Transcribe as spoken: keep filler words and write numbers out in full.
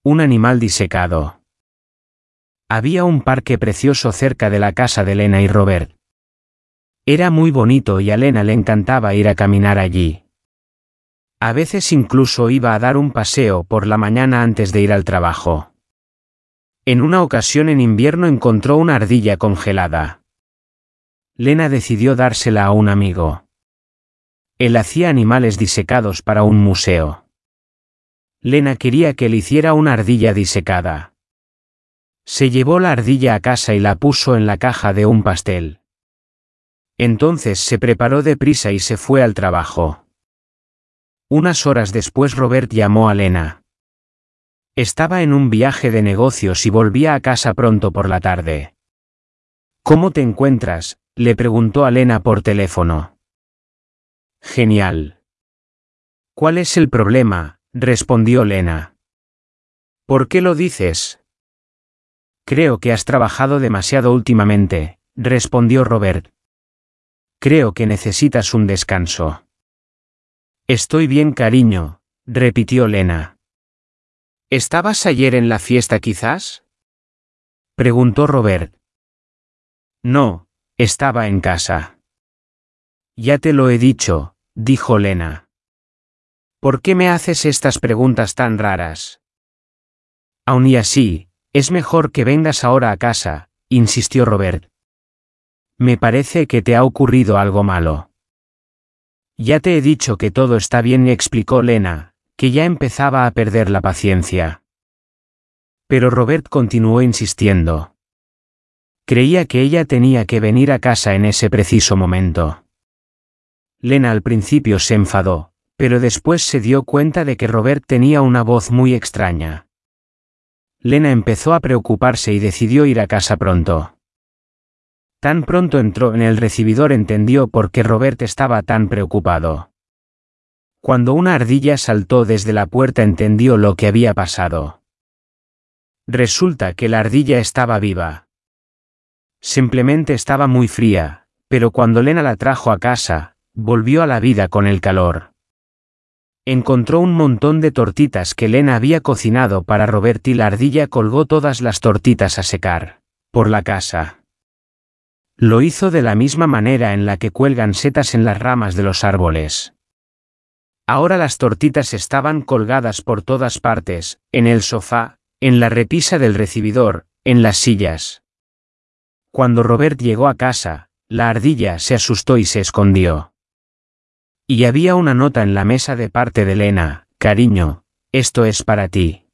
un animal disecado. Había un parque precioso cerca de la casa de Lena y Robert. Era muy bonito y a Lena le encantaba ir a caminar allí. A veces incluso iba a dar un paseo por la mañana antes de ir al trabajo. En una ocasión en invierno encontró una ardilla congelada. Lena decidió dársela a un amigo. Él hacía animales disecados para un museo. Lena quería que le hiciera una ardilla disecada. Se llevó la ardilla a casa y la puso en la caja de un pastel. Entonces se preparó deprisa y se fue al trabajo. Unas horas después Robert llamó a Lena. Estaba en un viaje de negocios y volvía a casa pronto por la tarde. ¿Cómo te encuentras?, le preguntó a Lena por teléfono. Genial. ¿Cuál es el problema?, respondió Lena. ¿Por qué lo dices? Creo que has trabajado demasiado últimamente, respondió Robert. Creo que necesitas un descanso. Estoy bien, cariño, repitió Lena. ¿Estabas ayer en la fiesta quizás?, preguntó Robert. No, estaba en casa. Ya te lo he dicho, dijo Lena. ¿Por qué me haces estas preguntas tan raras? Aun y así, es mejor que vengas ahora a casa, insistió Robert. Me parece que te ha ocurrido algo malo. Ya te he dicho que todo está bien, explicó Lena, que ya empezaba a perder la paciencia. Pero Robert continuó insistiendo. Creía que ella tenía que venir a casa en ese preciso momento. Lena al principio se enfadó, pero después se dio cuenta de que Robert tenía una voz muy extraña. Lena empezó a preocuparse y decidió ir a casa pronto. Tan pronto entró en el recibidor entendió por qué Robert estaba tan preocupado. Cuando una ardilla saltó desde la puerta entendió lo que había pasado. Resulta que la ardilla estaba viva. Simplemente estaba muy fría, pero cuando Lena la trajo a casa, volvió a la vida con el calor. Encontró un montón de tortitas que Lena había cocinado para Robert y la ardilla colgó todas las tortitas a secar, por la casa. Lo hizo de la misma manera en la que cuelgan setas en las ramas de los árboles. Ahora las tortitas estaban colgadas por todas partes, en el sofá, en la repisa del recibidor, en las sillas. Cuando Robert llegó a casa, la ardilla se asustó y se escondió. Y había una nota en la mesa de parte de Lena: cariño, esto es para ti.